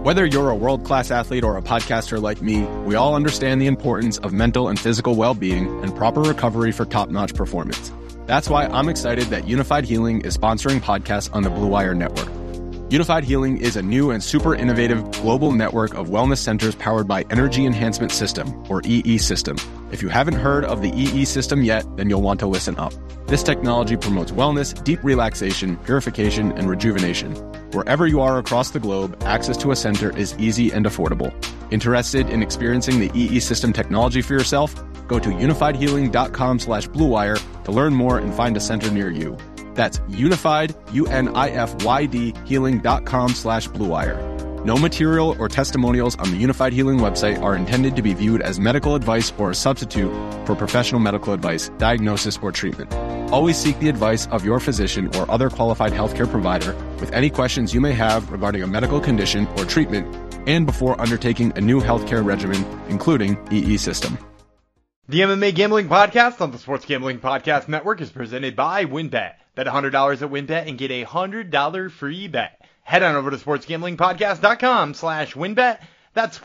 Whether you're a world-class athlete or a podcaster like me, we all understand the importance of mental and physical well-being and proper recovery for top-notch performance. That's why I'm excited that Unified Healing is sponsoring podcasts on the Blue Wire Network. Unified Healing is a new and super innovative global network of wellness centers powered by Energy Enhancement System, or EE System. If you haven't heard of the EE System yet, then you'll want to listen up. This technology promotes wellness, deep relaxation, purification, and rejuvenation. Wherever you are across the globe, access to a center is easy and affordable. Interested in experiencing the EE System technology for yourself? Go to unifiedhealing.com/bluewire to learn more and find a center near you. That's unified, UNIFYD, healing.com/bluewire. No material or testimonials on the Unified Healing website are intended to be viewed as medical advice or a substitute for professional medical advice, diagnosis, or treatment. Always seek the advice of your physician or other qualified healthcare provider with any questions you may have regarding a medical condition or treatment and before undertaking a new healthcare regimen, including EE System. The MMA Gambling Podcast on the Sports Gambling Podcast Network is presented by WynnBET. Bet $100 at WynnBET and get a $100 free bet. Head on over to sportsgamblingpodcast.com/WynnBET. That's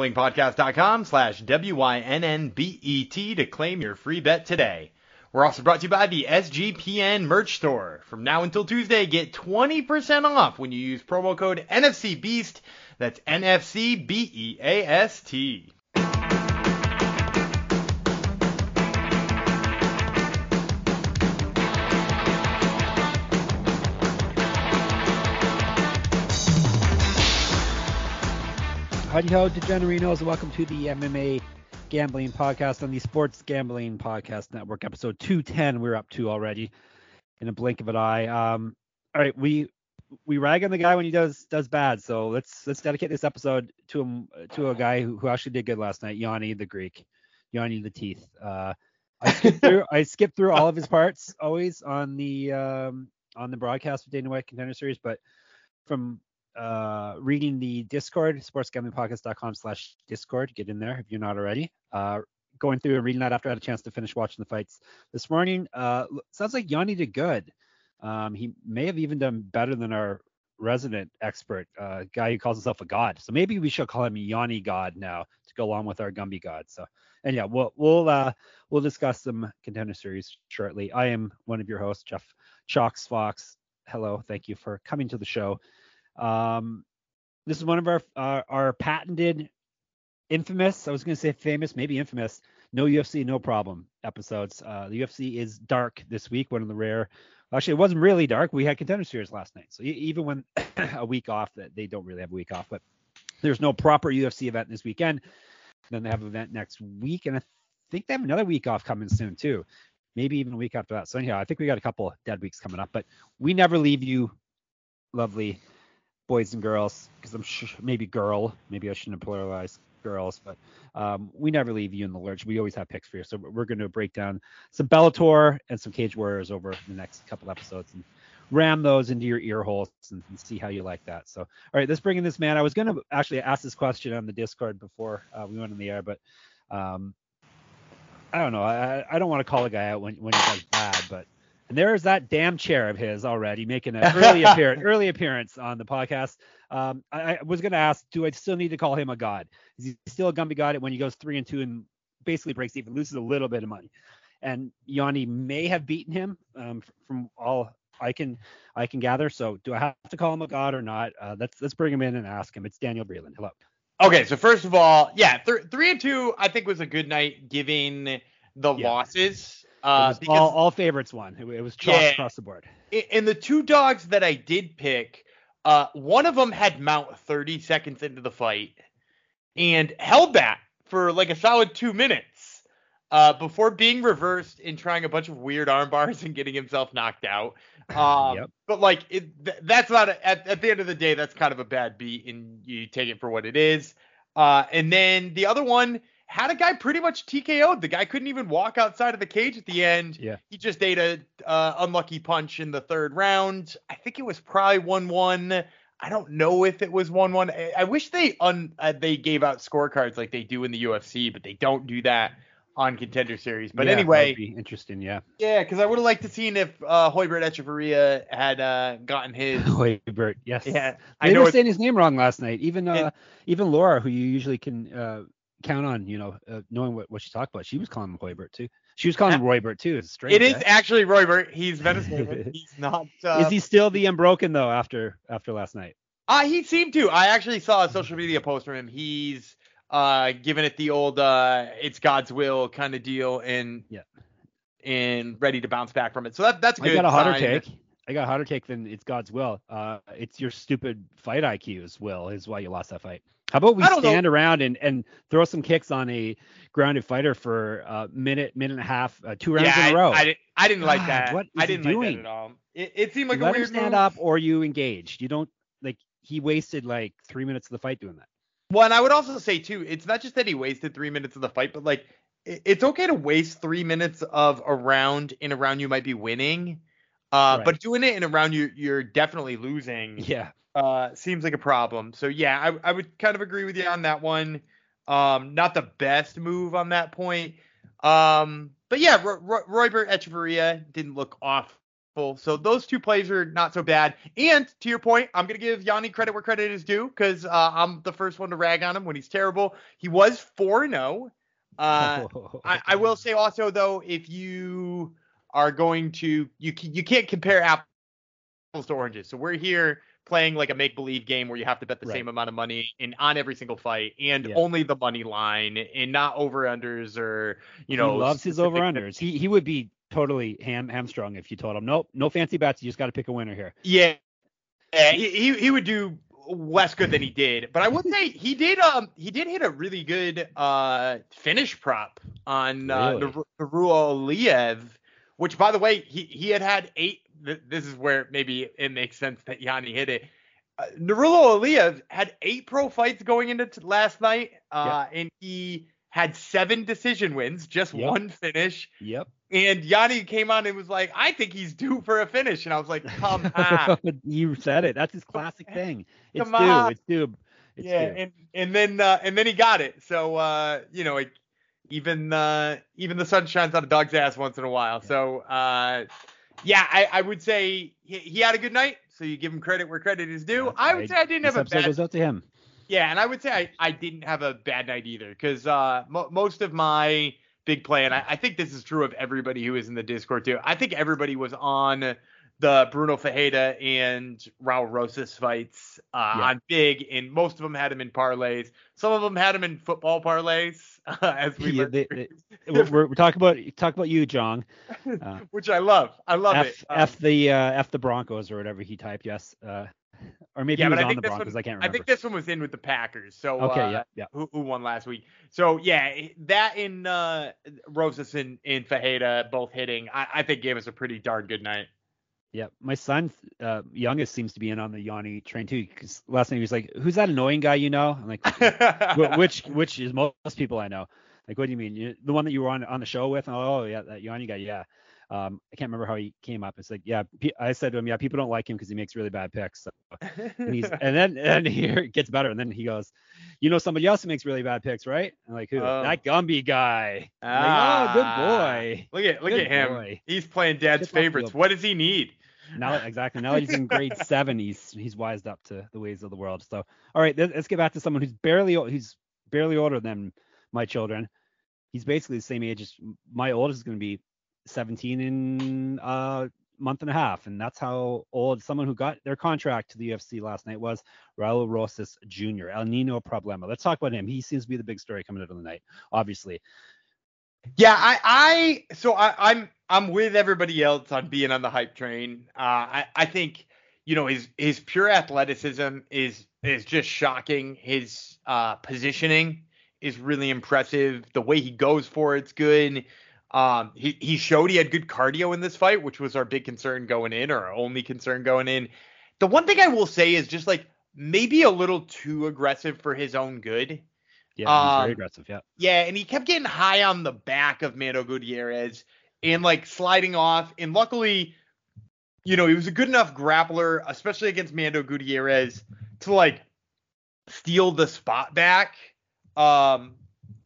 sportsgamblingpodcast.com/WYNNBET to claim your free bet today. We're also brought to you by the SGPN merch store. From now until Tuesday, get 20% off when you use promo code NFCBEAST. That's NFCBEAST. Howdy ho, degenerinos, and welcome to the MMA Gambling Podcast on the Sports Gambling Podcast Network, episode 210. We're up to already in a blink of an eye. All right, we rag on the guy when he does bad, so let's dedicate this episode to a guy who actually did good last night, Yianni the Greek, Yianni the Teeth. I skipped through all of his parts always on the broadcast of Dana White Contender Series, but from reading the Discord, sportsgamblingpodcast.com/Discord. Get in there if you're not already. Going through and reading that after I had a chance to finish watching the fights this morning. Sounds like Yianni did good. He may have even done better than our resident expert, guy who calls himself a god. So maybe we should call him Yianni God now to go along with our Gumby God. So, and yeah, we'll discuss some Contender Series shortly. I am one of your hosts, Jeff Chalks Fox. Hello, thank you for coming to the show. This is one of our patented, infamous, I was going to say famous, maybe infamous, no UFC, no problem episodes. The UFC is dark this week, one of the rare, actually it wasn't really dark. We had Contender Series last night. So even when a week off, that they don't really have a week off, but there's no proper UFC event this weekend. Then they have an event next week. And I think they have another week off coming soon too. Maybe even a week after that. So anyhow, I think we got a couple dead weeks coming up, but we never leave you, lovely boys and girls, because I'm sure maybe I shouldn't have pluralized girls, but we never leave you in the lurch. We always have picks for you. So we're going to break down some Bellator and some Cage Warriors over the next couple episodes and ram those into your ear holes and see how you like that. So, all right, let's bring in this man. I was going to actually ask this question on the Discord before we went on the air, but I don't know. I don't want to call a guy out when he does bad, but and there's that damn chair of his already making an early appearance on the podcast. I was going to ask, do I still need to call him a god? Is he still a Gumby god when he goes 3-2 and basically breaks even, loses a little bit of money? And Yianni may have beaten him from all I can gather. So do I have to call him a god or not? Let's bring him in and ask him. It's Daniel Breland. Hello. Okay, so first of all, yeah, 3-2 I think was a good night given the losses. Because all favorites won. It was chalk across the board. And the two dogs that I did pick, one of them had Mount 30 seconds into the fight and held that for like a solid 2 minutes before being reversed and trying a bunch of weird arm bars and getting himself knocked out. But like that's not at the end of the day, that's kind of a bad beat and you take it for what it is. And then the other one had a guy pretty much TKO'd. The guy couldn't even walk outside of the cage at the end. Yeah. He just ate a unlucky punch in the third round. I think it was probably 1-1. I don't know if it was 1-1. I wish they gave out scorecards like they do in the UFC, but they don't do that. on Contender Series. But Yeah, that anyway, would be interesting. Yeah. yeah, because I would have liked to seen if Hoybert Echeverria had gotten his. Hoybert, yes. Yeah, I They know were it's saying his name wrong last night. Even it- even Laura, who you usually can count on, knowing what she talked about, she was calling him Hoybert too. She was calling him Roybert too. It's strange. it is actually Roybert. He's Venezuelan. He's not. Is he still the unbroken though after last night? He seemed to. I actually saw a social media post from him. He's giving it the old it's God's will kind of deal and ready to bounce back from it. So that's good. I got a hotter take. I got a hotter take than it's God's will. It's your stupid fight IQ's will is why you lost that fight. How about we stand around and throw some kicks on a grounded fighter for a minute and a half, 2 rounds in a row? I didn't like that. What is I didn't he doing? like that at all. It seemed like you a let weird him stand move. up or you engaged. You don't he wasted like 3 minutes of the fight doing that. Well, and I would also say too, it's not just that he wasted 3 minutes of the fight, but like it's okay to waste 3 minutes of a round in a round you might be winning. Right. But doing it in a round you're definitely losing. Yeah. Seems like a problem. So yeah, I would kind of agree with you on that one. Not the best move on that point. But yeah, Roybert Echeverria didn't look awful. So those two plays are not so bad. And to your point, I'm gonna give Yanni credit where credit is due because I'm the first one to rag on him when he's terrible. He was 4-0. I will say also though, if you are going to you can't compare apples to oranges. So we're here playing like a make-believe game where you have to bet the same amount of money on every single fight and only the money line and not over-unders or, he loves his over-unders. He would be totally hamstrung if you told him, nope, no fancy bets. You just got to pick a winner here. Yeah. He would do less good than he did. But I would say he did hit a really good finish prop on Nurullo Aliyev, which, by the way, he had 8. This is where maybe it makes sense that Yanni hit it. Nurullo Aliyev had 8 pro fights going into last night, and he had 7 decision wins, just 1 finish. Yep. And Yanni came on and was like, I think he's due for a finish. And I was like, come on. You said it. That's his classic thing. It's due. And then he got it. So, even the sun shines on a dog's ass once in a while. So, I would say he had a good night. So you give him credit where credit is due. I would say I didn't have a bad. Goes out to him. Yeah, and I would say I didn't have a bad night either because most of my big play, and I think this is true of everybody who is in the Discord too. I think everybody was on the Bruno Ferreira and Raul Rosas fights on big, and most of them had him in parlays. Some of them had him in football parlays. As we we're talking about you, Jong, which I love. I love it. F the Broncos or whatever he typed. Yes. Or maybe he was on the Broncos. I can't remember. I think this one was in with the Packers. So okay, who won last week? So yeah, that in Rosas and Fajeda both hitting, I think gave us a pretty darn good night. Yeah, my son, youngest, seems to be in on the Yanni train too. Because last night he was like, "Who's that annoying guy you know?" I'm like, "Which is most people I know." Like, what do you mean? The one that you were on the show with? Oh yeah, that Yanni guy. Yeah. I can't remember how he came up. It's like, yeah, I said to him, yeah, people don't like him because he makes really bad picks. So, and here it gets better. And then he goes, you know, somebody else who makes really bad picks, right? I'm like, who? That Gumby guy. Like, oh, good boy. Look at him. Boy. He's playing dad's favorites. What does he need? Now that he's in grade 7, he's wised up to the ways of the world. So, all right, let's get back to someone who's barely older than my children. He's basically the same age as my oldest is going to be 17 in a month and a half, and that's how old someone who got their contract to the UFC last night was. Raul Rosas Jr. El Nino Problema. Let's talk about him. He seems to be the big story coming out of the night, obviously. Yeah, I'm with everybody else on being on the hype train. I think his pure athleticism is just shocking. His positioning is really impressive. The way he goes for it's good. He showed he had good cardio in this fight, which was our big concern going in, or our only concern going in. The one thing I will say is just like maybe a little too aggressive for his own good. Yeah, he's very aggressive. Yeah. Yeah, and he kept getting high on the back of Mando Gutierrez and like sliding off. And luckily, he was a good enough grappler, especially against Mando Gutierrez, to like steal the spot back.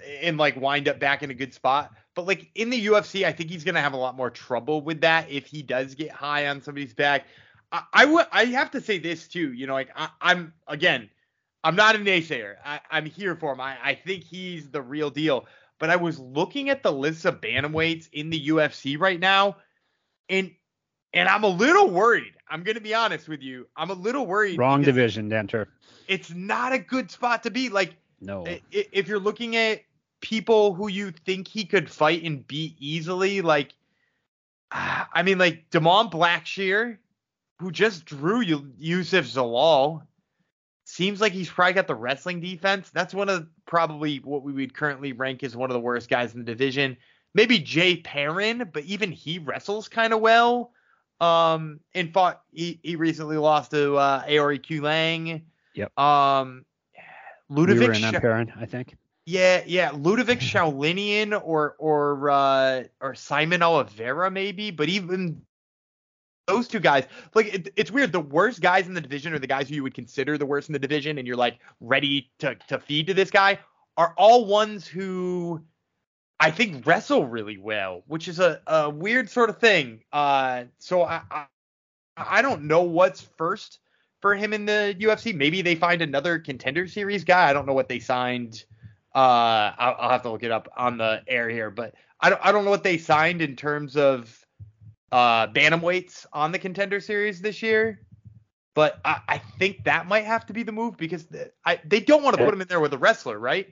and like wind up back in a good spot. But like in the UFC, I think he's gonna have a lot more trouble with that if he does get high on somebody's back. I have to say this too, like I'm not a naysayer. I'm here for him. I think he's the real deal. But I was looking at the list of bantamweights in the UFC right now, and I'm a little worried. I'm going to be honest with you. I'm a little worried. Wrong division, Danter. It's not a good spot to be. Like, no. If you're looking at people who you think he could fight and beat easily, like, I mean, like Damon Blackshear, who just drew Yusuf Zalal, seems like he's probably got the wrestling defense. That's one of probably what we would currently rank as one of the worst guys in the division. Maybe Jay Perrin, but even he wrestles kind of well. And fought. He recently lost to Aori Kulang. Yep. Ludovic Perrin, I think. Yeah. Ludovic Shaolinian or Simon Oliveira maybe, but even those two guys, like it's weird. The worst guys in the division are the guys who you would consider the worst in the division, and you're like ready to feed to this guy, are all ones who I think wrestle really well, which is a weird sort of thing. So I don't know what's first for him in the UFC. Maybe they find another Contender Series guy. I don't know what they signed. I'll have to look it up on the air here, but I don't know what they signed in terms of bantamweights on the Contender Series this year. But I think that might have to be the move because they don't want to put him in there with a wrestler, right?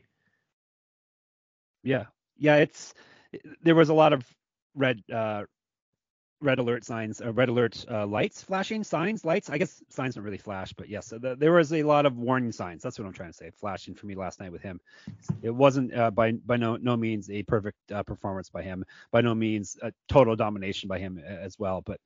Yeah. There was a lot of red alert signs, red alert lights flashing, lights. I guess signs don't really flash, but yes, there was a lot of warning signs. That's what I'm trying to say. Flashing for me last night with him. It wasn't by no means a perfect performance by him. By no means a total domination by him as well. But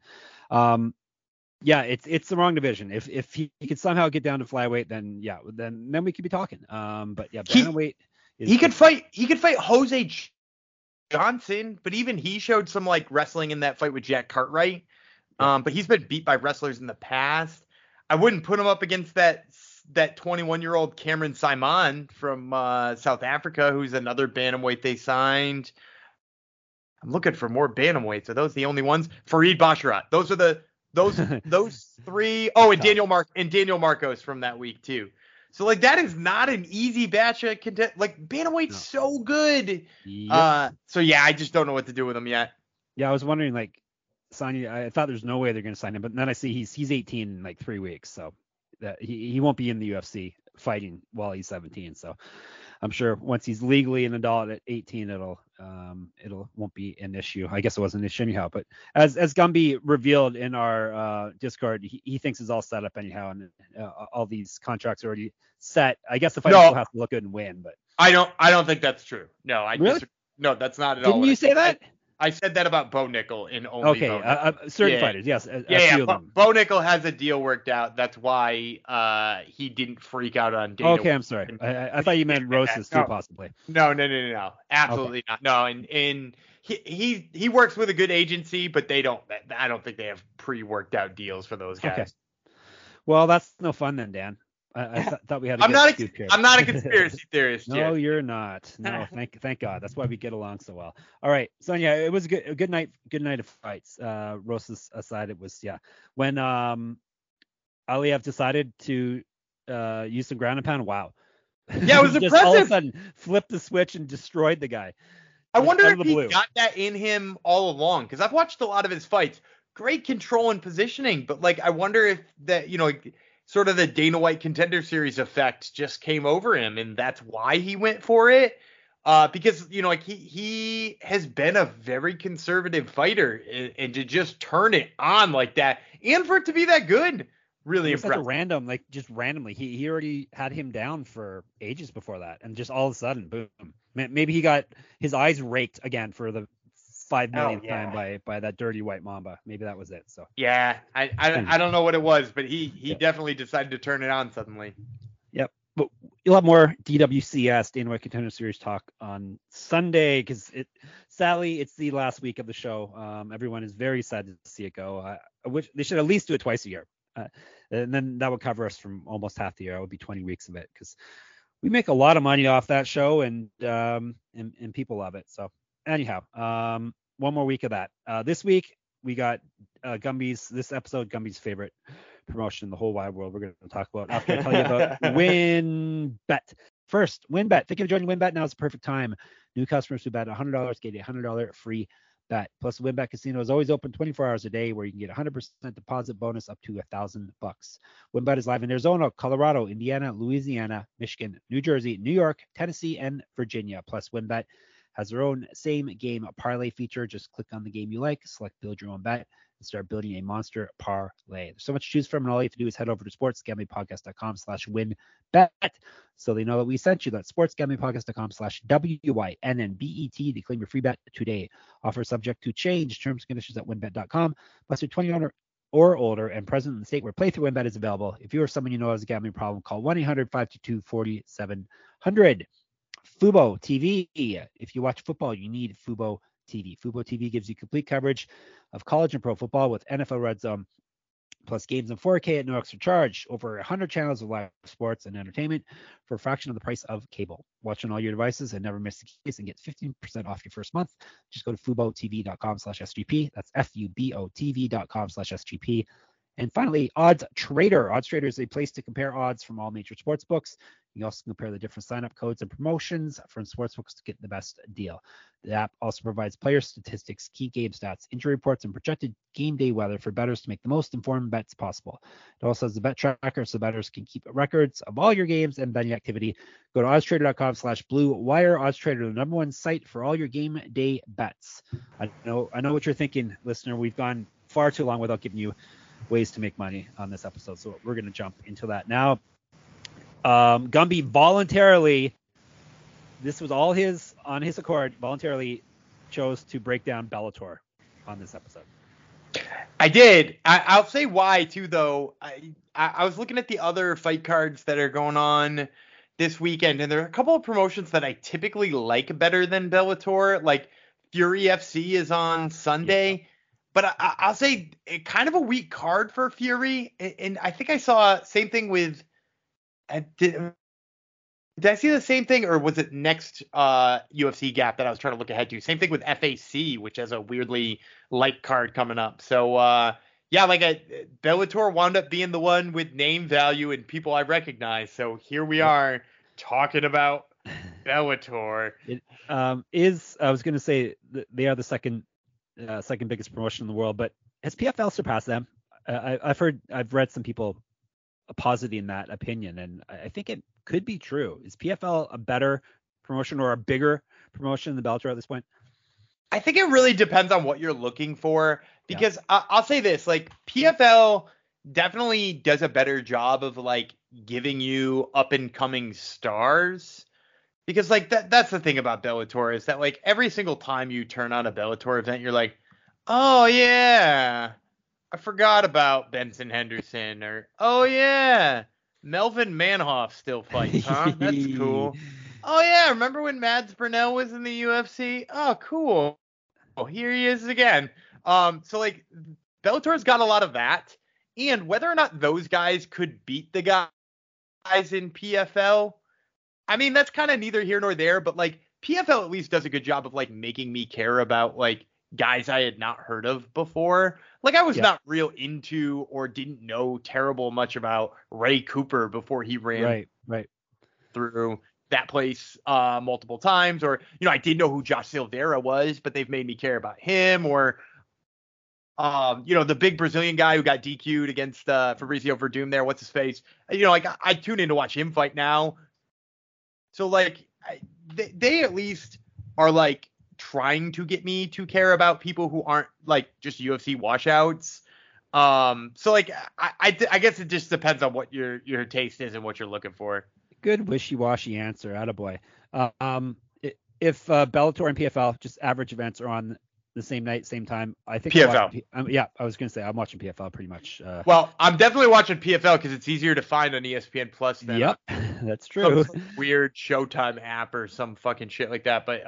it's the wrong division. If he could somehow get down to flyweight, then we could be talking. But yeah, bantamweight. He could fight Jose Johnson, but even he showed some like wrestling in that fight with Jack Cartwright. But he's been beat by wrestlers in the past. I wouldn't put him up against that 21-year-old Cameron Simon from South Africa, who's another bantamweight they signed. I'm looking for more bantamweights. Are those the only ones? Fareed Basharat. Those are those three. Oh, and Daniel Marcos from that week too. So, like, that is not an easy batch of content. Like, bantamweight's so good. Yep. So, yeah, I just don't know what to do with him yet. Yeah, I was wondering, like, signing. I thought there's no way they're going to sign him, but then I see he's 18 in, like, 3 weeks. So, that he won't be in the UFC fighting while he's 17. So, I'm sure once he's legally an adult at 18, it'll won't be an issue. I guess it wasn't an issue anyhow. But as Gumby revealed in our Discord, he thinks it's all set up anyhow, and all these contracts are already set. I guess the fighter still has to look good and win. But I don't think that's true. No, really? No, that's not at all. Didn't you say that? I said that about Bo Nickel in only Bo Nickel. Certain fighters, yes. Bo Nickel has a deal worked out. That's why he didn't freak out on Dana. Okay, I'm sorry. I thought you meant Rosas too, possibly. No. Absolutely not. No, and he works with a good agency, but I don't think they have pre-worked out deals for those guys. Okay. Well, that's no fun then, Dan. I thought we had. I'm not a conspiracy theorist. No, you're not. No, thank God. That's why we get along so well. All right, Sonia, it was a good night. Good night of fights. Rosas aside, it was when Aliev decided to use some ground and pound. Wow. Yeah, it was just impressive. All of a sudden, flipped the switch and destroyed the guy. I wonder if he got that in him all along, because I've watched a lot of his fights. Great control and positioning, but like I wonder if that sort of the Dana White Contender Series effect just came over him, and that's why he went for it. Because he has been a very conservative fighter, and to just turn it on like that, and for it to be that good, really impressive. Like just randomly, he already had him down for ages before that, and just all of a sudden, boom. Maybe he got his eyes raked again for the 5 millionth time by that dirty white mamba. Maybe that was it. So yeah, I don't know what it was, but he definitely decided to turn it on suddenly. Yep. But you'll have more DWCS, Dana White Contender Series talk on Sunday, because sadly it's the last week of the show. Everyone is very sad to see it go. I wish they should at least do it twice a year, and then that would cover us from almost half the year. It would be 20 weeks of it, because we make a lot of money off that show, and people love it. So anyhow, one more week of that. This week we got this episode, Gumby's favorite promotion in the whole wide world. We're going to talk about after I tell you about WynnBET. First, WynnBET. Thinking of joining WynnBET? Now is the perfect time. New customers who bet $100 get a $100 free bet. Plus, WynnBET Casino is always open 24 hours a day, where you can get 100% deposit bonus up to $1,000. WynnBET is live in Arizona, Colorado, Indiana, Louisiana, Michigan, New Jersey, New York, Tennessee, and Virginia. Plus, WynnBET has their own same game parlay feature. Just click on the game you like, select build your own bet, and start building a monster parlay. There's so much to choose from, and all you have to do is head over to sportsgamblingpodcast.com/WynnBET so they know that we sent you. That's sportsgamblingpodcast.com/WYNNBET to claim your free bet today. Offer subject to change. Terms and conditions at wynnbet.com. Must be 21 or older and present in the state where playthrough WynnBET is available. If you or someone you know has a gambling problem, call 1-800-522-4700. Fubo TV. If you watch football, you need Fubo TV. Fubo TV gives you complete coverage of college and pro football with NFL Red Zone, plus games in 4K at no extra charge. Over 100 channels of live sports and entertainment for a fraction of the price of cable. Watch on all your devices and never miss a case, and get 15% off your first month. Just go to FuboTV.com/SGP. That's FUBOTV.com/SGP. And finally, Odds Trader. Odds Trader is a place to compare odds from all major sports books. You can also compare the different sign-up codes and promotions from sportsbooks to get the best deal. The app also provides player statistics, key game stats, injury reports, and projected game day weather for bettors to make the most informed bets possible. It also has a bet tracker so bettors can keep records of all your games and betting activity. Go to oddstrader.com/Blue Wire. OddsTrader, the number one site for all your game day bets. I know what you're thinking, listener. We've gone far too long without giving you ways to make money on this episode, so we're going to jump into that now. Gumby voluntarily, this was all on his accord, voluntarily chose to break down Bellator on this episode. I did. I'll say why too, though. I was looking at the other fight cards that are going on this weekend, and there are a couple of promotions that I typically like better than Bellator. Like Fury FC is on Sunday. Yeah. But I'll say kind of a weak card for Fury. And I think I saw same thing with did I see the same thing, or was it next UFC gap that I was trying to look ahead to? Same thing with FAC, which has a weirdly light card coming up. So, Bellator wound up being the one with name value and people I recognize. So here we are talking about Bellator. I was going to say they are the second biggest promotion in the world, but has PFL surpassed them? I've read some people positing that opinion, and I think it could be true. Is PFL a better promotion or a bigger promotion than Bellator at this point? I think it really depends on what you're looking for, because I'll say this, like PFL definitely does a better job of like giving you up and coming stars. Because like that's the thing about Bellator, is that like every single time you turn on a Bellator event, you're like, oh yeah, I forgot about Benson Henderson, or oh yeah, Melvin Manhoff still fights, huh? That's cool. Oh yeah, remember when Mads Burnell was in the UFC? Oh cool. Oh, here he is again. So like Bellator's got a lot of that, and whether or not those guys could beat the guys in PFL, I mean, that's kind of neither here nor there, but like PFL at least does a good job of like making me care about like guys I had not heard of before. Like I was not real into or didn't know terrible much about Ray Cooper before he ran through that place multiple times, or I did know who Josh Silveira was, but they've made me care about him, or the big Brazilian guy who got DQ'd against Fabrizio Verdum there, what's his face? Like I tune in to watch him fight now. So like they at least are like trying to get me to care about people who aren't like just UFC washouts. So like I guess it just depends on what your taste is and what you're looking for. Good wishy-washy answer, attaboy. If Bellator and PFL, just average events, are on the same night, same time, I think PFL. I was gonna say I'm watching PFL pretty much. Well, I'm definitely watching PFL because it's easier to find on ESPN Plus than that's true. Some weird Showtime app or some fucking shit like that. But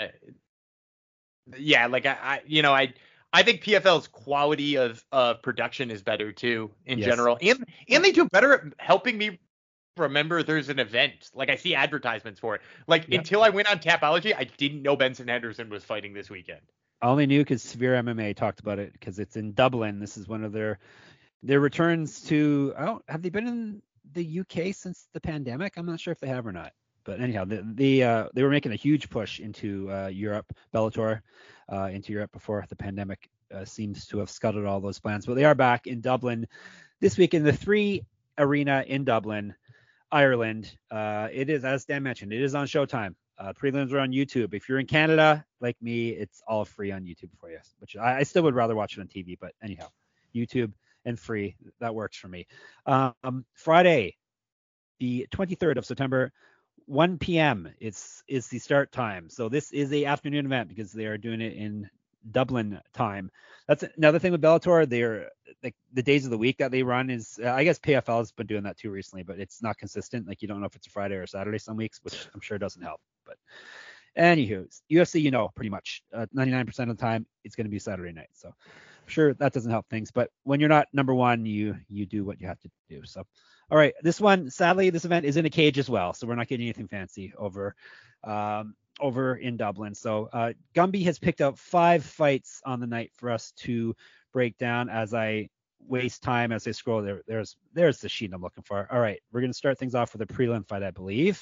like I think PFL's quality of production is better too in general, and they do better at helping me remember there's an event. Like I see advertisements for it. Like Yep. until I went on Tapology, I didn't know Benson Henderson was fighting this weekend. I only knew because Severe MMA talked about it because it's in Dublin. This is one of their returns to. Oh, have they been in the UK since the pandemic? I'm not sure if they have or not. But anyhow, they were making a huge push into Europe, Bellator, into Europe before the pandemic seems to have scuttled all those plans. But they are back in Dublin this week in the 3 Arena in Dublin, Ireland. It is, as Dan mentioned, it is on Showtime. Prelims are on YouTube. If you're in Canada, like me, it's all free on YouTube for you, which I still would rather watch it on TV. But anyhow, YouTube and free, that works for me. Friday, the 23rd of September, 1 p.m. is the start time. So this is a afternoon event because they are doing it in Dublin time. That's another thing with Bellator. They're like the days of the week that they run is I guess PFL has been doing that too recently, but it's not consistent. Like you don't know if it's a Friday or a Saturday some weeks, which I'm sure doesn't help. But anywho, UFC, pretty much 99% of the time it's going to be Saturday night. So I'm sure that doesn't help things. But when you're not number one, you do what you have to do. So all right, this one, sadly, this event is in a cage as well, so we're not getting anything fancy over in Dublin. So Gumby has picked out 5 fights on the night for us to break down as I waste time as I scroll. There's the sheet I'm looking for. All right, we're going to start things off with a prelim fight, I believe.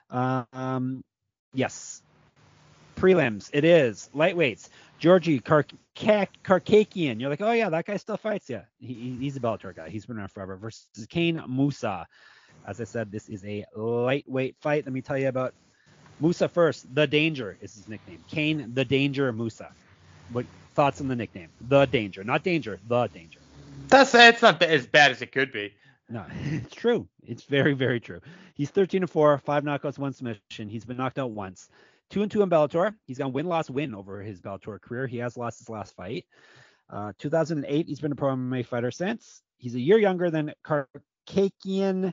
Yes, prelims. It is lightweights. Georgi Karkakian. You're like, oh yeah, that guy still fights. Yeah, he's a Bellator guy. He's been around forever. Versus Kane Musa. As I said, this is a lightweight fight. Let me tell you about Musa first. The Danger is his nickname. Kane the Danger Musa. What thoughts on the nickname? The Danger, not Danger. The Danger. It's not as bad as it could be. No, it's true. It's very, very true. He's 13-4, 5 knockouts, 1 submission. He's been knocked out once. 2-2 in Bellator. He's got win over his Bellator career. He has lost his last fight. 2008, he's been a pro MMA fighter since. He's a year younger than Karkakian.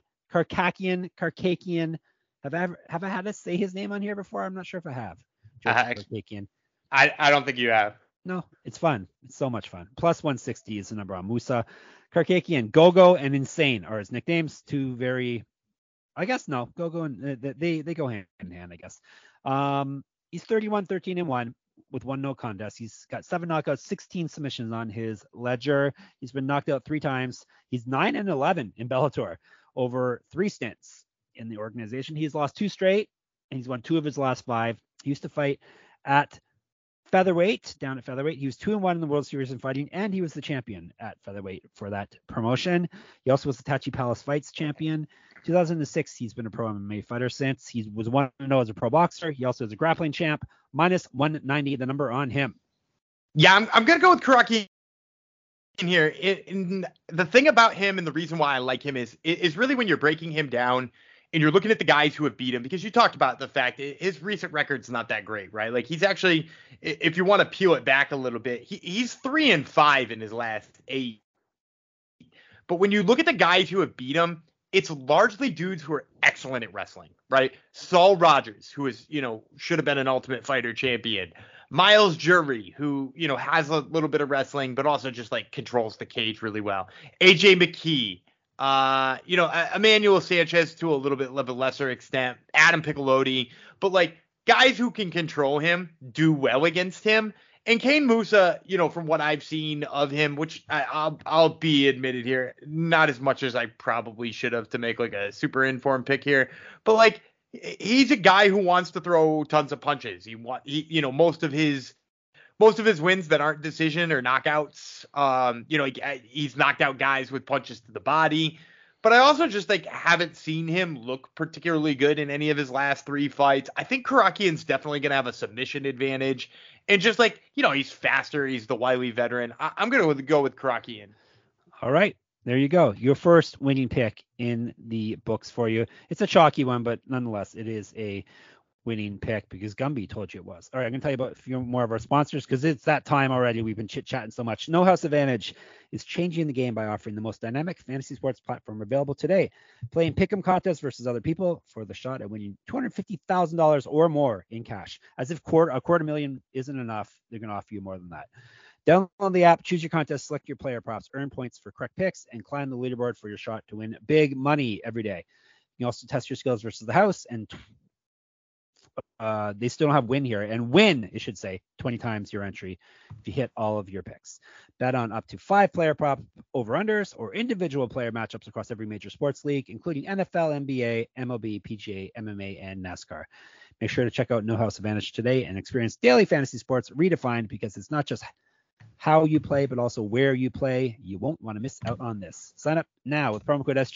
Have I had to say his name on here before? I'm not sure if I have. Karkakian. I don't think you have. No, it's fun. It's so much fun. Plus 160 is the number on Musa. Karkakian, Gogo and Insane are his nicknames. Two very, I guess no, Gogo and they go hand in hand, I guess. He's 31-13-1 with 1 no contest. He's got 7 knockouts, 16 submissions on his ledger. He's been knocked out 3 times. He's 9-11 in Bellator over 3 stints in the organization. He's lost 2 straight, and he's won 2 of his last 5. He used to fight at featherweight, down at featherweight. He was 2-1 in the World Series in fighting, and he was the champion at featherweight for that promotion. He also was the Tachi Palace Fights champion. 2006, he's been a pro MMA fighter since. He was 1-0 as a pro boxer. He also is a grappling champ. Minus 190, the number on him. Yeah, I'm going to go with Karaki in here. The thing about him and the reason why I like him is really when you're breaking him down and you're looking at the guys who have beat him, because you talked about the fact his recent record's not that great, right? Like he's actually, if you want to peel it back a little bit, he's 3-5 in his last 8. But when you look at the guys who have beat him, it's largely dudes who are excellent at wrestling, right? Saul Rogers, who is, should have been an Ultimate Fighter champion. Miles Jury, who, has a little bit of wrestling, but also just like controls the cage really well. AJ McKee, Emmanuel Sanchez to a little bit of a lesser extent, Adam Piccolotti, but like guys who can control him do well against him. And Kane Musa, from what I've seen of him, which I'll be admitted here, not as much as I probably should have to make like a super informed pick here, but like he's a guy who wants to throw tons of punches. Most of his wins that aren't decision or knockouts, he's knocked out guys with punches to the body. But I also just haven't seen him look particularly good in any of his last 3 fights. I think Karakian's definitely going to have a submission advantage. And just he's faster. He's the wily veteran. I'm going to go with Karakian. All right. There you go. Your first winning pick in the books for you. It's a chalky one, but nonetheless, it is a winning pick because Gumby told you it was. All right, I'm going to tell you about a few more of our sponsors because it's that time already. We've been chit-chatting so much. No House Advantage is changing the game by offering the most dynamic fantasy sports platform available today. Playing pick'em contests versus other people for the shot at winning $250,000 or more in cash. As if a $250,000 isn't enough, they're going to offer you more than that. Download the app, choose your contest, select your player props, earn points for correct picks, and climb the leaderboard for your shot to win big money every day. You can also test your skills versus the house, and they still don't have win here. And win, it should say, 20 times your entry if you hit all of your picks. Bet on up to 5 player prop over-unders or individual player matchups across every major sports league, including NFL, NBA, MLB, PGA, MMA, and NASCAR. Make sure to check out No House Advantage today and experience daily fantasy sports redefined, because it's not just how you play, but also where you play. You won't want to miss out on this. Sign up now with promo code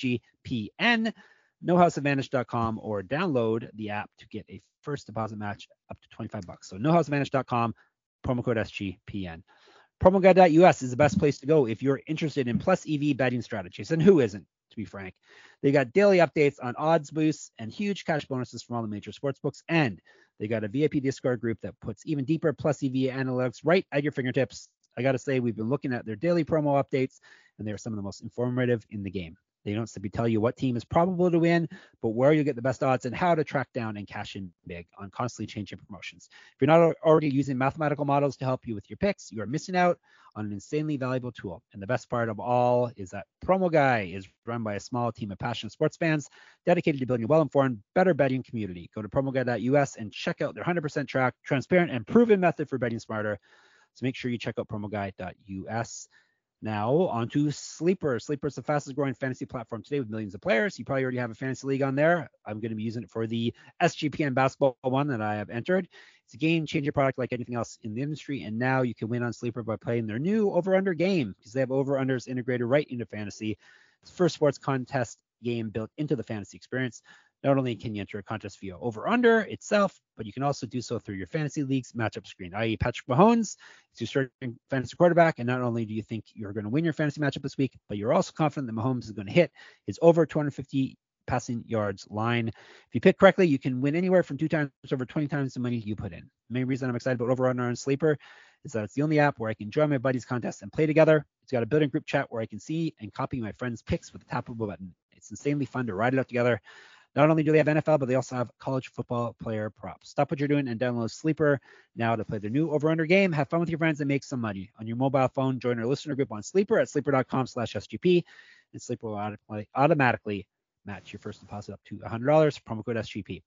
SGPN, nohouseadvantage.com, or download the app to get a first deposit match up to $25. So nohouseadvantage.com, promo code SGPN. Promoguide.us is the best place to go if you're interested in plus EV betting strategies, and who isn't, to be frank. They got daily updates on odds boosts and huge cash bonuses from all the major sports books, and they got a VIP Discord group that puts even deeper plus EV analytics right at your fingertips. I got to say, we've been looking at their daily promo updates, and they're some of the most informative in the game. They don't simply tell you what team is probable to win, but where you get the best odds and how to track down and cash in big on constantly changing promotions. If you're not already using mathematical models to help you with your picks, you are missing out on an insanely valuable tool. And the best part of all is that Promo Guy is run by a small team of passionate sports fans dedicated to building a well-informed, better betting community. Go to promoguy.us and check out their 100% track, transparent, and proven method for betting smarter. So make sure you check out promoguy.us. Now on to Sleeper. Sleeper is the fastest growing fantasy platform today with millions of players. You probably already have a fantasy league on there. I'm going to be using it for the SGPN basketball one that I have entered. It's a game-changer product like anything else in the industry, and now you can win on Sleeper by playing their new over-under game, because they have over-unders integrated right into fantasy. It's the first sports contest game built into the fantasy experience. Not only can you enter a contest via over-under itself, but you can also do so through your fantasy league's matchup screen, i.e. Patrick Mahomes is your starting fantasy quarterback, and not only do you think you're going to win your fantasy matchup this week, but you're also confident that Mahomes is going to hit his over 250 passing yards line. If you pick correctly, you can win anywhere from 2 times over 20 times the money you put in. The main reason I'm excited about over-under on Sleeper is that it's the only app where I can join my buddies' contests and play together. It's got a built-in group chat where I can see and copy my friends' picks with the tap of a button. It's insanely fun to ride it out together. Not only do they have NFL, but they also have college football player props. Stop what you're doing and download Sleeper now to play their new over-under game. Have fun with your friends and make some money. On your mobile phone, join our listener group on Sleeper at sleeper.com/SGP, and Sleeper will automatically match your first deposit up to $100. Promo code SGP.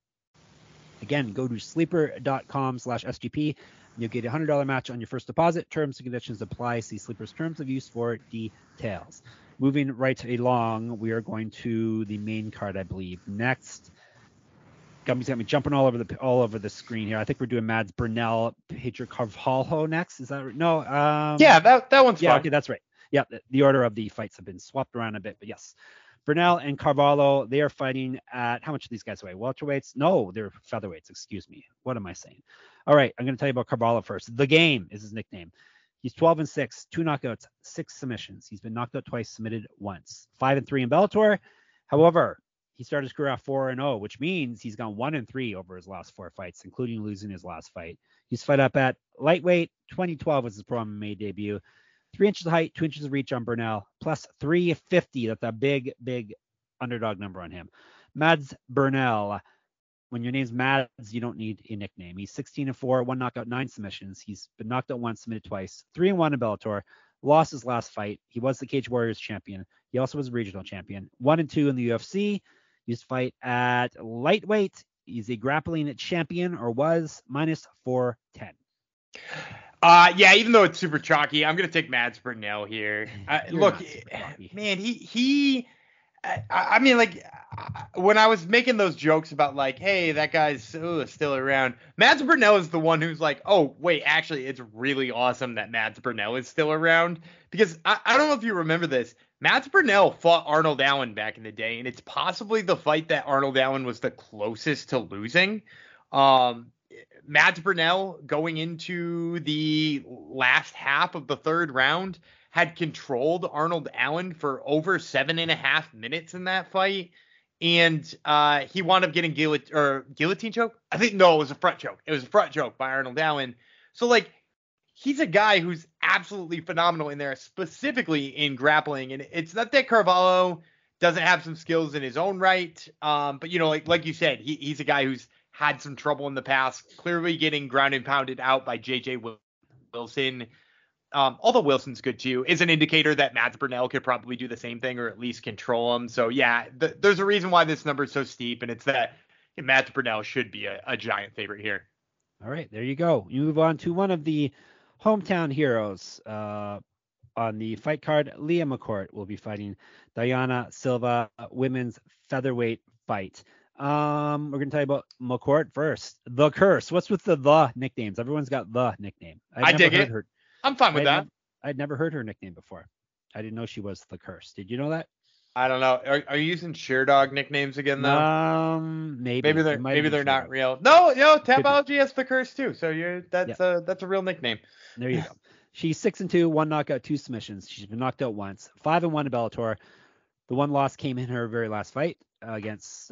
Again, go to sleeper.com/SGP, and you'll get a $100 match on your first deposit. Terms and conditions apply. See Sleeper's terms of use for details. Moving right along, we are going to the main card, I believe. Next, Gumby's got me jumping all over the screen here. I think we're doing Mads Burnell, Pedro Carvalho next. Is that right? No. Yeah, that one's fine. Okay, that's right. Yeah, the order of the fights have been swapped around a bit, but yes. Burnell and Carvalho, they are fighting at, how much do these guys weigh? Welterweights? No, they're featherweights. Excuse me. What am I saying? All right, I'm going to tell you about Carvalho first. The Game is his nickname. He's 12-6, 2 knockouts, 6 submissions. He's been knocked out twice, submitted once. 5-3 in Bellator. However, he started his career off 4-0, which means he's gone 1-3 over his last 4 fights, including losing his last fight. He's fight up at lightweight. 2012 was his pro MMA debut. 3 inches of height, 2 inches of reach on Burnell, plus 350. That's a big, big underdog number on him. Mads Burnell. When your name's Mads, you don't need a nickname. He's 16-4, 1 knockout, 9 submissions. He's been knocked out once, submitted twice. 3-1 in Bellator. Lost his last fight. He was the Cage Warriors champion. He also was a regional champion. 1-2 in the UFC. He used to fight at lightweight. He's a grappling champion, or was, minus 410. Yeah, even though it's super chalky, I'm gonna take Mads Burnell here. Look, man, I mean, like, when I was making those jokes about, like, hey, that guy's still around, Mads Burnell is the one who's like, oh, wait, actually, it's really awesome that Mads Burnell is still around. Because I don't know if you remember this. Mads Burnell fought Arnold Allen back in the day, and it's possibly the fight that Arnold Allen was the closest to losing. Mads Burnell, going into the last half of the 3rd round, had controlled Arnold Allen for over 7.5 minutes in that fight. And he wound up getting guillotine choke. I think, no, it was a front choke. It was a front choke by Arnold Allen. So, like, he's a guy who's absolutely phenomenal in there, specifically in grappling. And it's not that Carvalho doesn't have some skills in his own right. But, you know, like you said, he's a guy who's had some trouble in the past, clearly getting ground and pounded out by J.J. Wilson. although Wilson's good too, is an indicator that Mats Burnell could probably do the same thing or at least control him. So yeah, there's a reason why this number is so steep, and it's that Mats Burnell should be a giant favorite here. All right, there you go. You move on to one of the hometown heroes on the fight card. Leah McCourt will be fighting Diana Silva, women's featherweight fight. We're going to tell you about McCourt first. The Curse. What's with the nicknames? Everyone's got the nickname. I dig it. I'm fine with that. I'd never heard her nickname before. I didn't know she was The Curse. Did you know that? I don't know. Are you using Sherdog nicknames again though? Maybe they're not real. No, Tapology has The Curse too. So that's a real nickname. There you go. She's 6-2, 1 knockout, 2 submissions. She's been knocked out once. 5-1 in Bellator. The one loss came in her very last fight against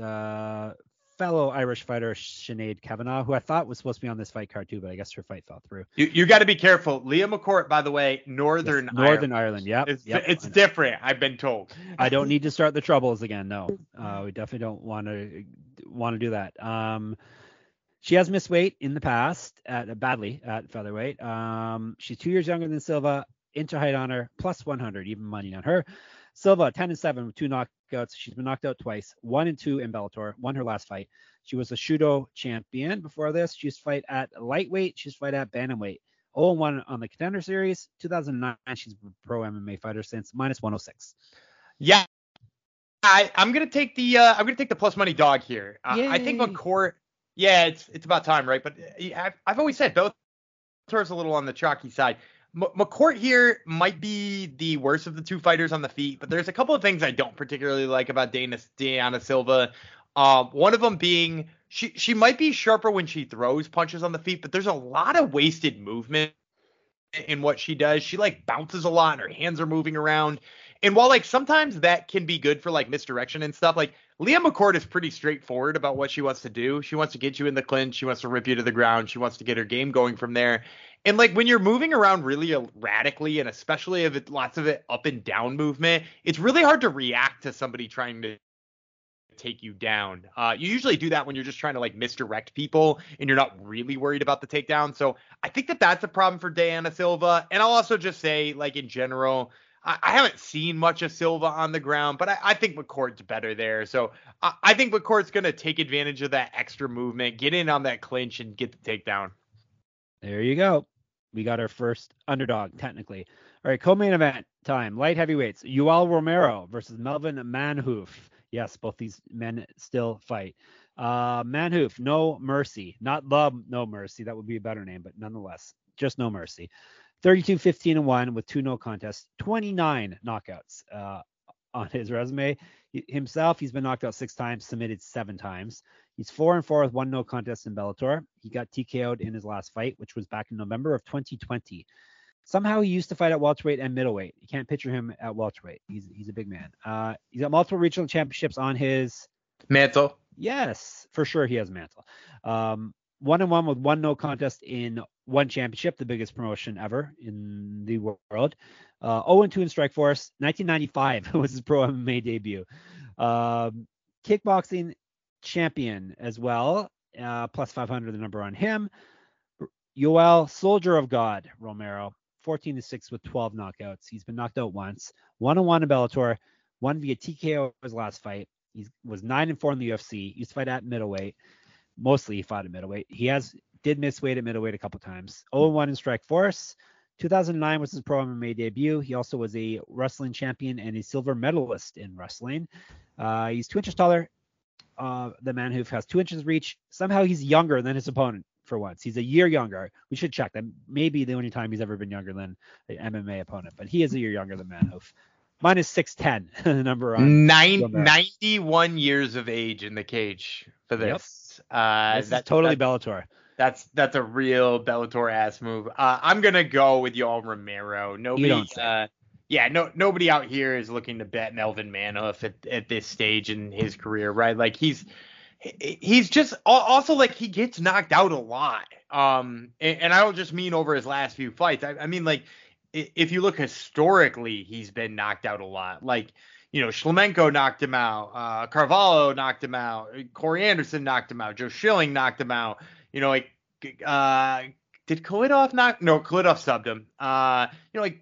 fellow Irish fighter Sinead Kavanagh, who I thought was supposed to be on this fight card too, but I guess her fight fell through. You got to be careful. Leah McCourt, by the way, Northern Ireland. Yep. It's different. I've been told. I don't need to start the troubles again. No, we definitely don't want to do that. She has missed weight in the past badly at featherweight. She's 2 years younger than Silva. Inch height on her, plus 100, even money on her. Silva, 10-7 with 2 knockouts. She's been knocked out twice, 1-2 in Bellator, won her last fight. She was a Shudo champion before this. She used to fight at lightweight. She used to fight at bantamweight. 0-1 on the Contender Series. 2009, she's a pro MMA fighter since, minus 106. Yeah, I'm gonna take the plus money dog here. I think McCourt. Yeah, it's about time, right? But I've always said Bellator's a little on the chalky side. McCourt here might be the worst of the two fighters on the feet, but there's a couple of things I don't particularly like about Diana Silva. One of them being she might be sharper when she throws punches on the feet, but there's a lot of wasted movement in what she does. She like bounces a lot and her hands are moving around. And while like sometimes that can be good for like misdirection and stuff, like Leah McCourt is pretty straightforward about what she wants to do. She wants to get you in the clinch. She wants to rip you to the ground. She wants to get her game going from there. And like when you're moving around really erratically, and especially if it's lots of it up and down movement, it's really hard to react to somebody trying to take you down. You usually do that when you're just trying to like misdirect people and you're not really worried about the takedown. So I think that's a problem for Diana Silva. And I'll also just say, like in general, I haven't seen much of Silva on the ground, but I think McCourt's better there. So I think McCourt's going to take advantage of that extra movement, get in on that clinch, and get the takedown. There you go. We got our first underdog, technically. All right, co-main event time. Light heavyweights. Yoel Romero versus Melvin Manhoef. Yes, both these men still fight. Manhoef, no mercy. Not the no mercy. That would be a better name, but nonetheless, just no mercy. 32-15-1 with 2 no contests, 29 knockouts on his resume. Himself, he's been knocked out 6 times, submitted 7 times. He's 4-4 with 1 no contest in Bellator. He got TKO'd in his last fight, which was back in November of 2020. Somehow he used to fight at welterweight and middleweight. You can't picture him at welterweight. He's a big man. He's got multiple regional championships on his mantle. Yes, for sure he has a mantle. 1-1 with 1 no contest in 1 championship, the biggest promotion ever in the world. 0-2 in Strikeforce. 1995 was his pro MMA debut. Kickboxing champion as well. Plus 500, the number on him. Yoel, Soldier of God, Romero. 14-6 with 12 knockouts. He's been knocked out once. 1-1 in Bellator. 1 via TKO his last fight. He was 9-4 in the UFC. He used to fight at middleweight. Mostly he fought at middleweight. He did miss weight at middleweight a couple times. 0-1 in Strikeforce. 2009 was his pro MMA debut. He also was a wrestling champion and a silver medalist in wrestling. He's 2 inches taller. The man who has 2 inches reach. Somehow he's younger than his opponent for once. He's a year younger. We should check that. Maybe the only time he's ever been younger than an MMA opponent, but he is a year younger than Manhoef. Minus 6'10", the number on 91 years of age in the cage for this. Yep. This is totally Bellator. That's a real Bellator ass move. I'm gonna go with Yoel Romero. Nobody out here is looking to bet Melvin Manhoef at this stage in his career, right? Like he's just also like he gets knocked out a lot. And I don't just mean over his last few fights. I mean like if you look historically, he's been knocked out a lot. Like, you know, Shlemenko knocked him out. Carvalho knocked him out. Corey Anderson knocked him out. Joe Schilling knocked him out. You know, like did Kvitov knock? No, Kvitov subbed him. Like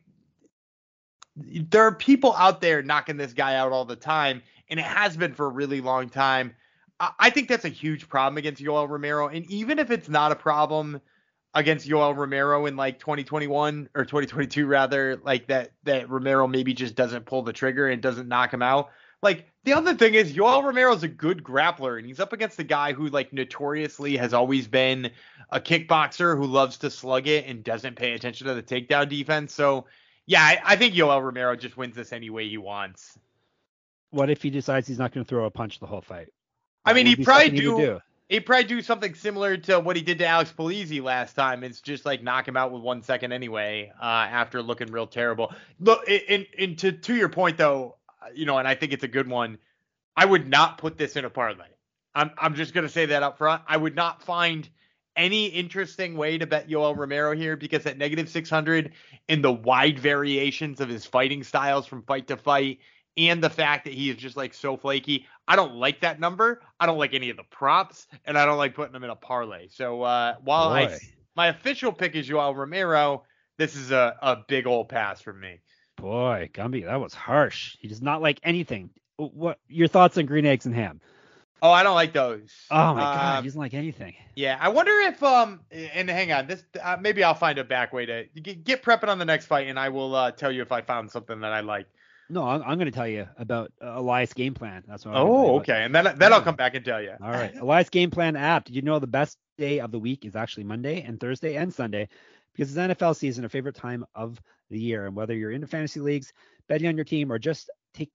there are people out there knocking this guy out all the time, and it has been for a really long time. I think that's a huge problem against Yoel Romero. And even if it's not a problem against Yoel Romero in like 2021 or 2022 rather, like that Romero maybe just doesn't pull the trigger and doesn't knock him out. Like the other thing is Yoel Romero's a good grappler, and he's up against a guy who like notoriously has always been a kickboxer who loves to slug it and doesn't pay attention to the takedown defense. So yeah, I think Yoel Romero just wins this any way he wants. What if he decides he's not going to throw a punch the whole fight? I mean, he'd probably do something similar to what he did to Alex Polizzi last time. It's just like knock him out with 1 second anyway, after looking real terrible. Look, and to your point though, and I think it's a good one. I would not put this in a parlay. I'm just gonna say that up front. I would not find any interesting way to bet Yoel Romero here, because at -600 in the wide variations of his fighting styles from fight to fight, and the fact that he is just like so flaky, I don't like that number. I don't like any of the props, and I don't like putting them in a parlay. So while my official pick is Yoel Romero, this is a big old pass from me. Boy, Gumby, that was harsh. He does not like anything. What your thoughts on green eggs and ham? Oh, I don't like those. Oh my God, he doesn't like anything. Yeah, I wonder if and hang on, this maybe I'll find a back way to get prepping on the next fight, and I will tell you if I found something that I like. No, I'm going to tell you about Elias Game Plan. That's what. Okay, and then I'll come back and tell you. All right, Elias Game Plan app. Did you know the best day of the week is actually Monday and Thursday and Sunday, because it's NFL season, a favorite time of the year. And whether you're into fantasy leagues, betting on your team, or just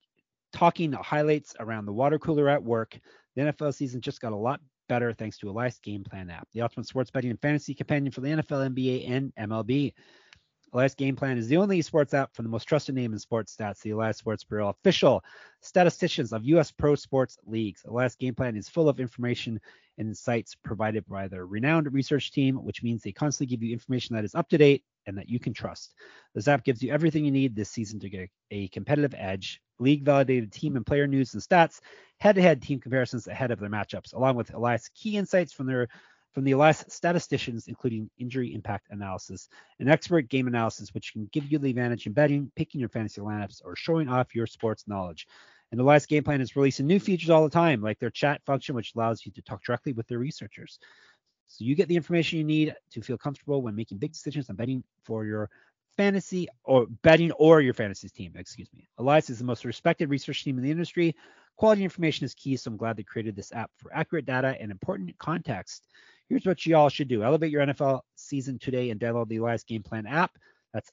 talking highlights around the water cooler at work, the NFL season just got a lot better thanks to Elias Game Plan app, the ultimate sports betting and fantasy companion for the NFL, NBA, and MLB. Elias Game Plan is the only sports app from the most trusted name in sports stats, the Elias Sports Bureau, official statisticians of U.S. pro sports leagues. Elias Game Plan is full of information and insights provided by their renowned research team, which means they constantly give you information that is up to date and that you can trust. This app gives you everything you need this season to get a competitive edge, league-validated team and player news and stats, head-to-head team comparisons ahead of their matchups, along with Elias key insights from the Elias statisticians, including injury impact analysis and expert game analysis, which can give you the advantage in betting, picking your fantasy lineups, or showing off your sports knowledge. And Elias Game Plan is releasing new features all the time, like their chat function, which allows you to talk directly with their researchers. So you get the information you need to feel comfortable when making big decisions on betting for your fantasy or your fantasy team. Elias is the most respected research team in the industry. Quality information is key, so I'm glad they created this app for accurate data and important context. Here's what you all should do. Elevate your NFL season today and download the Elias Game Plan app. That's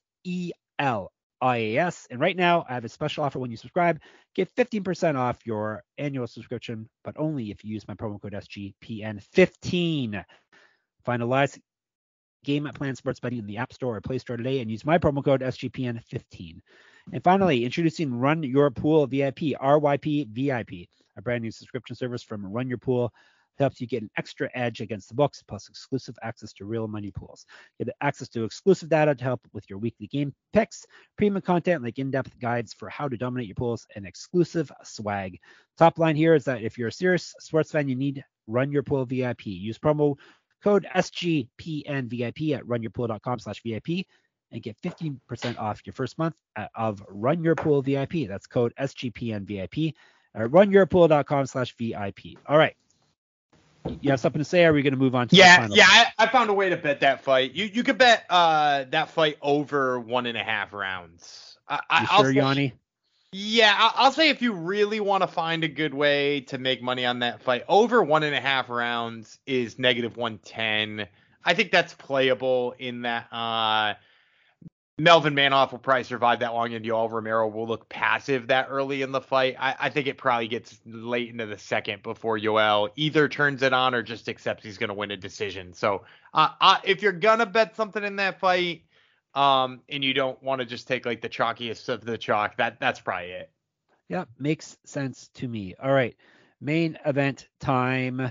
ELIAS. And right now, I have a special offer when you subscribe. Get 15% off your annual subscription, but only if you use my promo code SGPN15. Find Elias Game Plan Sports Betting in the App Store or Play Store today and use my promo code SGPN15. And finally, introducing Run Your Pool VIP, RYP VIP, a brand new subscription service from Run Your Pool. Helps you get an extra edge against the books, plus exclusive access to real money pools. Get access to exclusive data to help with your weekly game picks, premium content like in-depth guides for how to dominate your pools, and exclusive swag. Top line here is that if you're a serious sports fan, you need Run Your Pool VIP. Use promo code SGPNVIP at runyourpool.com/VIP and get 15% off your first month of Run Your Pool VIP. That's code SGPNVIP at runyourpool.com/VIP. All right. You have something to say, or are we going to move on to the final fight? I found a way to bet that fight. You could bet that fight over 1.5 rounds. Yanni? Yeah, I'll say if you really want to find a good way to make money on that fight, over 1.5 rounds is -110. I think that's playable in that Melvin Manoff will probably survive that long, and Yoel Romero will look passive that early in the fight. I think it probably gets late into the second before Yoel either turns it on or just accepts he's going to win a decision. So if you're going to bet something in that fight, and you don't want to just take like the chalkiest of the chalk, that's probably it. Yeah, makes sense to me. All right, main event time.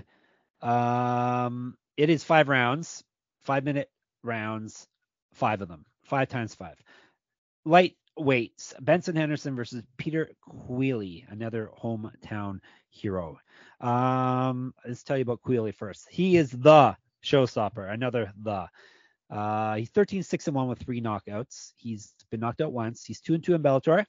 It is 5 rounds, 5-minute rounds, 5 of them. 5 times 5. Lightweights, Benson Henderson versus Peter Queally, another hometown hero. Let's tell you about Queally first. He is the showstopper, He's 13-6-1 with 3 knockouts. He's been knocked out once. He's 2-2 in Bellator.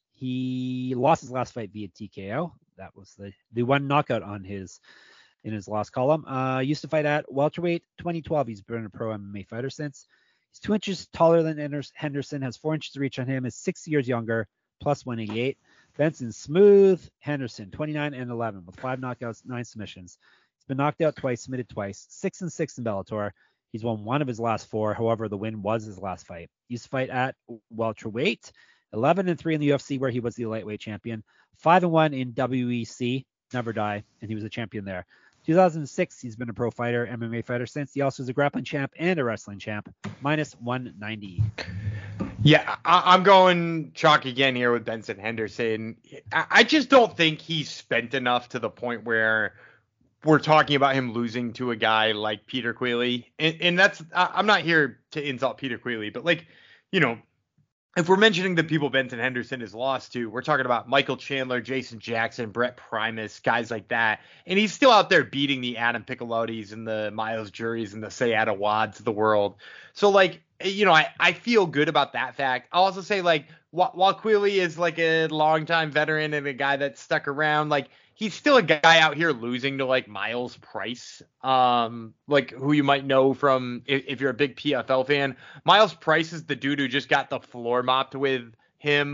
He lost his last fight via TKO. That was the one knockout in his loss column. Used to fight at welterweight. 2012, he's been a pro MMA fighter since. He's 2 inches taller than Henderson, has 4 inches of reach on him, is 6 years younger, plus 188. Benson Smooth Henderson, 29-11 with 5 knockouts, 9 submissions. He's been knocked out twice, submitted twice, 6-6 in Bellator. He's won 1 of his last 4. However, the win was his last fight. He used to fight at welterweight, 11-3 in the UFC where he was the lightweight champion, 5-1 in WEC, Never Die, and he was a champion there. 2006, he's been a pro fighter, MMA fighter since. He also is a grappling champ and a wrestling champ, minus 190. Yeah, I'm going chalk again here with Benson Henderson. I just don't think he's spent enough to the point where we're talking about him losing to a guy like Peter Queally. And that's, I'm not here to insult Peter Queally, but like, you know, if we're mentioning the people Benson Henderson has lost to, we're talking about Michael Chandler, Jason Jackson, Brett Primus, guys like that. And he's still out there beating the Adam Piccolotis and the Miles Juries and the Sayada Wads of the world. So, like, you know, I feel good about that fact. I'll also say, like, while Queally is like a longtime veteran and a guy that's stuck around, like, he's still a guy out here losing to like Miles Price, like who you might know from if you're a big PFL fan. Miles Price is the dude who just got the floor mopped with him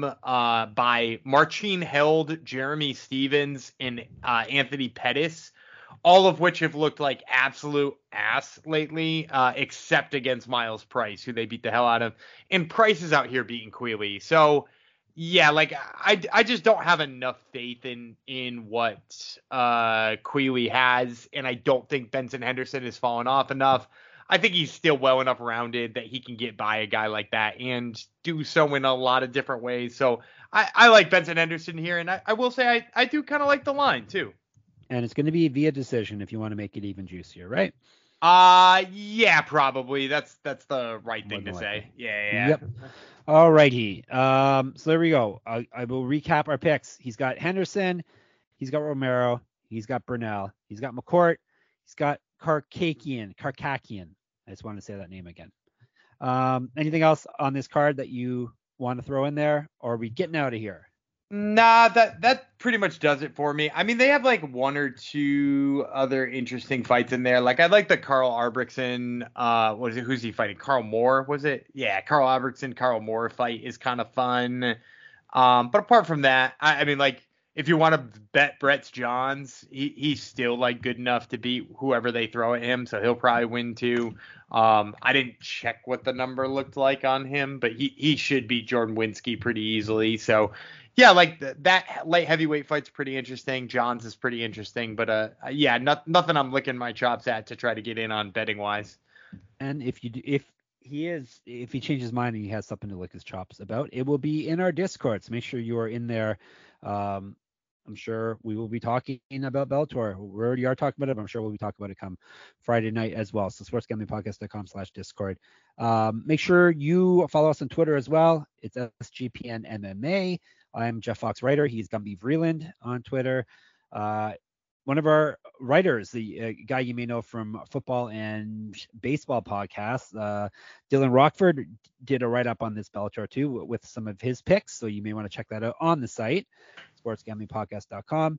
by Marcin Held, Jeremy Stevens, and Anthony Pettis, all of which have looked like absolute ass lately, except against Miles Price, who they beat the hell out of. And Price is out here beating Queally. So, yeah, like I just don't have enough faith in what Queally has, and I don't think Benson Henderson has fallen off enough. I think he's still well enough rounded that he can get by a guy like that and do so in a lot of different ways. So I like Benson Henderson here, and I will say I do kind of like the line too. And it's going to be via decision if you want to make it even juicier, right? Yeah, probably. That's the right thing to say. Yeah. Yep. All righty. So there we go. I will recap our picks. He's got Henderson, he's got Romero, he's got Burnell, he's got McCourt, he's got Karkakian. I just wanted to say that name again. Anything else on this card that you want to throw in there, or are we getting out of here? Nah, that pretty much does it for me. I mean, they have like 1 or 2 other interesting fights in there. Like I like the Carl Albrechtsen, who's he fighting? Carl Moore, was it? Yeah, Carl Albrechtsen, Carl Moore fight is kind of fun. But apart from that, I mean, like if you want to bet Brett Johns, he's still like good enough to beat whoever they throw at him, so he'll probably win too. I didn't check what the number looked like on him, but he should beat Jordan Winsky pretty easily. So yeah, like that light heavyweight fight's pretty interesting. Johns is pretty interesting, but yeah, nothing I'm licking my chops at to try to get in on betting wise. And if he changes his mind and he has something to lick his chops about, it will be in our Discord. So make sure you are in there. I'm sure we will be talking about Bellator. We already are talking about it, but I'm sure we'll be talking about it come Friday night as well. So sportsgamblingpodcast.com/Discord. Make sure you follow us on Twitter as well. It's SGPN MMA. I'm Jeff Fox Writer. He's Gumby Vreeland on Twitter. One of our writers, the guy you may know from football and baseball podcasts, Dylan Rockford, did a write-up on this Bellator too with some of his picks. So you may want to check that out on the site, sportsgamblingpodcast.com.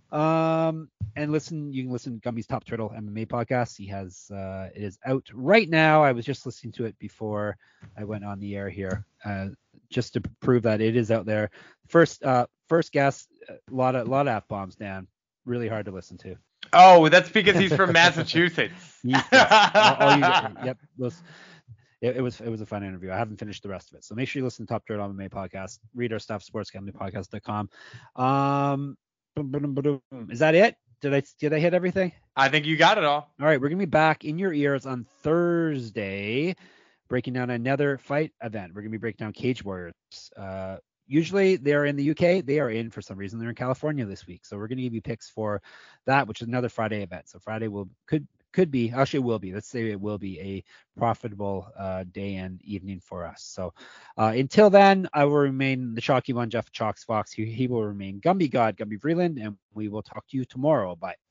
And you can listen to Gumby's Top Turtle MMA podcast. He has it is out right now. I was just listening to it before I went on the air here, just to prove that it is out there. First guest, a lot of F-bombs, Dan. Really hard to listen to. Oh, that's because he's from Massachusetts. Yep. It was a fun interview. I haven't finished the rest of it, so make sure you listen to Top Turtle MMA podcast. Read our stuff, sportsgamblingpodcast.com. Is that it? Did I hit everything? I think you got it all. All right, we're gonna be back in your ears on Thursday, breaking down another fight event. We're gonna be breaking down Cage Warriors. Usually they're in the UK. They are in, for some reason, they're in California this week. So we're going to give you picks for that, which is another Friday event. So Friday could be, actually it will be, let's say it will be a profitable day and evening for us. So until then, I will remain the chalky one, Jeff Chalks Fox. He will remain Gumby God, Gumby Vreeland, and we will talk to you tomorrow. Bye.